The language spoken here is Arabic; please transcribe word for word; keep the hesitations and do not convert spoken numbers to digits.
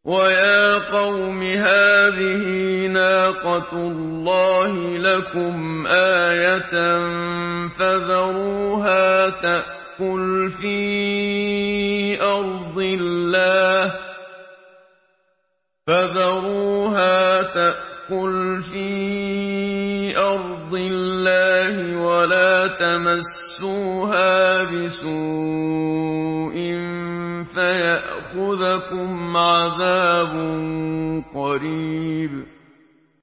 وَيَا قَوْمِ هَٰذِهِ نَاقَةُ اللَّهِ لَكُمْ آيَةً فَذَرُوهَا تَأْكُلْ فِي أَرْضِ اللَّهِ فَذَرُوهَا تَأْكُلْ فِي أَرْضِ اللَّهِ وَلَا تَمَسُّوهَا بِسُوءٍ فَيَأْخُذَكُمْ عَذَابٌ قَرِيبٌ